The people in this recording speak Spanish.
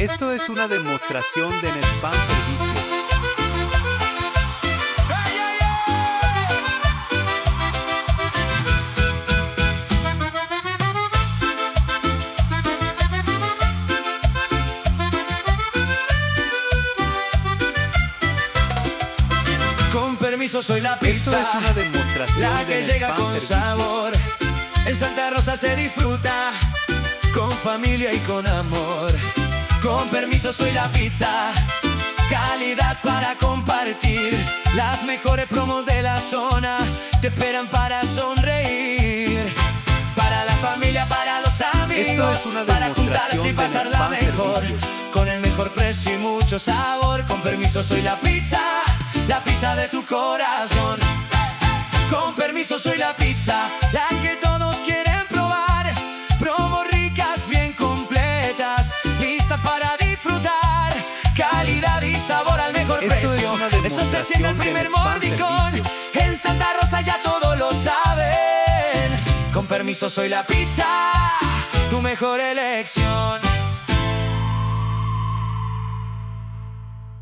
Esto es una demostración de Netpan Servicios. ¡Ay, ay, ay! Con permiso, soy la Esto pizza, es una demostración la de que llega Netpan con Servicios. sabor. En Santa Rosa se disfruta con familia y con amor. Con permiso, soy la pizza, calidad para compartir. Las mejores promos de la zona te esperan para sonreír. Para la familia, para los amigos, Esto es una para demostración juntarse y de pasarla Netpan mejor. Servicios. Con el mejor precio y mucho sabor. Con permiso, soy la pizza de tu corazón. Con permiso, soy la pizza, la que todos quieren probar. Promos ricas, bien completas, lista para disfrutar. Calidad y sabor al mejor Esto es precio. una Eso se siente el demostración de primer Netpan mordicón. Servicios. En Santa Rosa ya todos lo saben. Con permiso, soy la pizza, tu mejor elección.